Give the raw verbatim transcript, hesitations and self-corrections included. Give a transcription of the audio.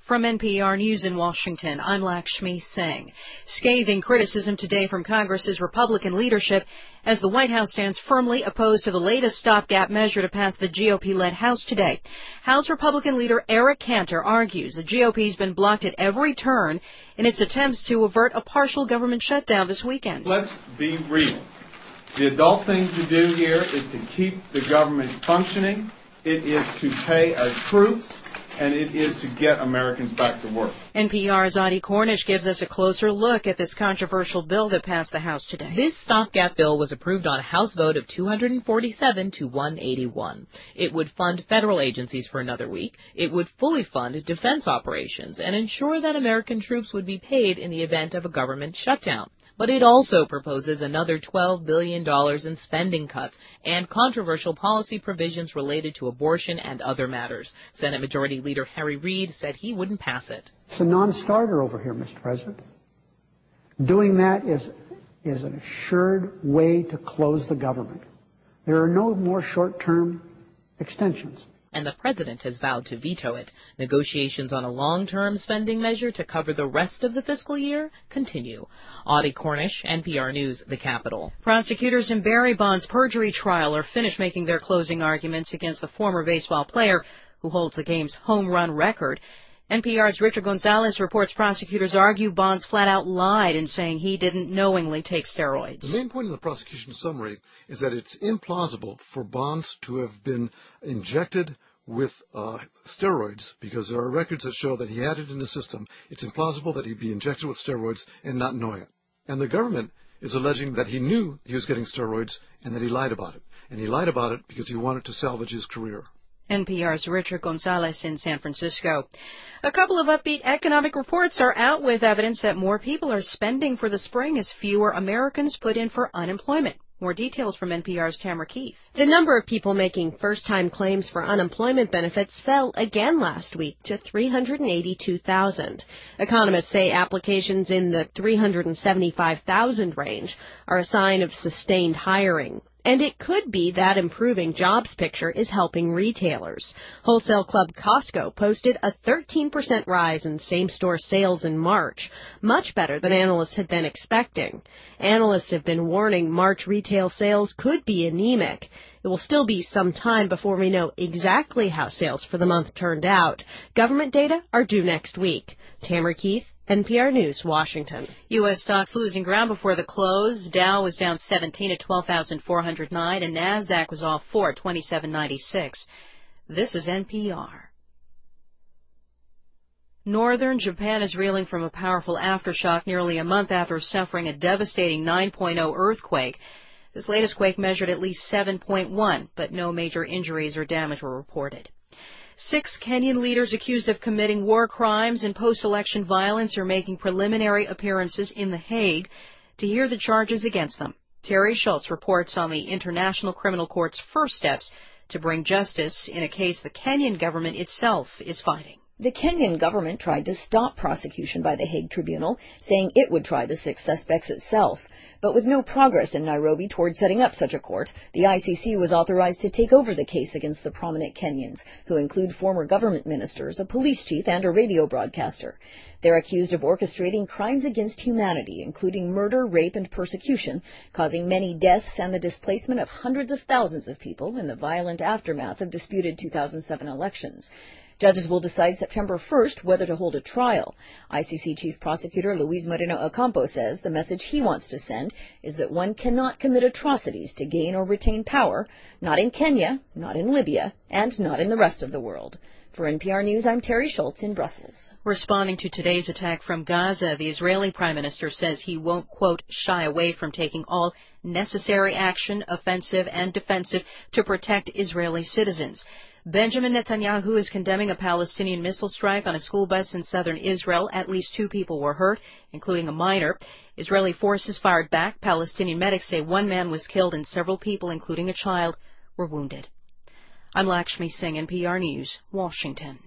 From N P R News in Washington, I'm Lakshmi Singh. Scathing criticism today from Congress's Republican leadership as the White House stands firmly opposed to the latest stopgap measure to pass the G O P-led House today. House Republican leader Eric Cantor argues the G O P's been blocked at every turn in its attempts to avert a partial government shutdown this weekend. Let's be real. The adult thing to do here is to keep the government functioning. It is to pay our troops. And it is to get Americans back to work. N P R's Audie Cornish gives us a closer look at this controversial bill that passed the House today. This stopgap bill was approved on a House vote of two hundred forty-seven to one hundred eighty-one. It would fund federal agencies for another week. It would fully fund defense operations and ensure that American troops would be paid in the event of a government shutdown. But it also proposes another twelve billion dollars in spending cuts and controversial policy provisions related to abortion and other matters. Senate Majority Leader Harry Reid said he wouldn't pass it. It's a non-starter over here, Mister President. Doing that is, is an assured way to close the government. There are no more short-term extensions. And the president has vowed to veto it. Negotiations on a long-term spending measure to cover the rest of the fiscal year continue. Audie Cornish, N P R News, the Capitol. Prosecutors in Barry Bonds' perjury trial are finished making their closing arguments against the former baseball player who holds the game's home run record. N P R's Richard Gonzalez reports prosecutors argue Bonds flat out lied in saying he didn't knowingly take steroids. The main point in the prosecution summary is that it's implausible for Bonds to have been injected with uh, steroids, because there are records that show that he had it in the system. It's implausible that he'd be injected with steroids and not knowing it. And the government is alleging that he knew he was getting steroids and that he lied about it. And he lied about it because he wanted to salvage his career. N P R's Richard Gonzalez in San Francisco. A couple of upbeat economic reports are out with evidence that more people are spending for the spring as fewer Americans put in for unemployment. More details from N P R's Tamara Keith. The number of people making first-time claims for unemployment benefits fell again last week to three hundred eighty-two thousand. Economists say applications in the three hundred seventy-five thousand range are a sign of sustained hiring. And it could be that improving jobs picture is helping retailers. Wholesale club Costco posted a thirteen percent rise in same-store sales in March, much better than analysts had been expecting. Analysts have been warning March retail sales could be anemic. It will still be some time before we know exactly how sales for the month turned out. Government data are due next week. Tamara Keith, N P R News, Washington. U S stocks losing ground before the close. Dow was down seventeen at twelve thousand four hundred nine, and NASDAQ was off four at twenty-seven ninety-six. This is N P R. Northern Japan is reeling from a powerful aftershock nearly a month after suffering a devastating nine point oh earthquake. This latest quake measured at least seven point one, but no major injuries or damage were reported. Six Kenyan leaders accused of committing war crimes and post-election violence are making preliminary appearances in The Hague to hear the charges against them. Terry Schultz reports on the International Criminal Court's first steps to bring justice in a case the Kenyan government itself is fighting. The Kenyan government tried to stop prosecution by the Hague Tribunal, saying it would try the six suspects itself. But with no progress in Nairobi toward setting up such a court, the I C C was authorized to take over the case against the prominent Kenyans, who include former government ministers, a police chief, and a radio broadcaster. They're accused of orchestrating crimes against humanity, including murder, rape, and persecution, causing many deaths and the displacement of hundreds of thousands of people in the violent aftermath of disputed two thousand seven elections. Judges will decide September first whether to hold a trial. I C C Chief Prosecutor Luis Moreno Ocampo says the message he wants to send is that one cannot commit atrocities to gain or retain power, not in Kenya, not in Libya, and not in the rest of the world. For N P R News, I'm Terry Schultz in Brussels. Responding to today's attack from Gaza, the Israeli Prime Minister says he won't, quote, shy away from taking all necessary action, offensive and defensive, to protect Israeli citizens. Benjamin Netanyahu is condemning a Palestinian missile strike on a school bus in southern Israel. At least two people were hurt, including a minor. Israeli forces fired back. Palestinian medics say one man was killed and several people, including a child, were wounded. I'm Lakshmi Singh, N P R News, Washington.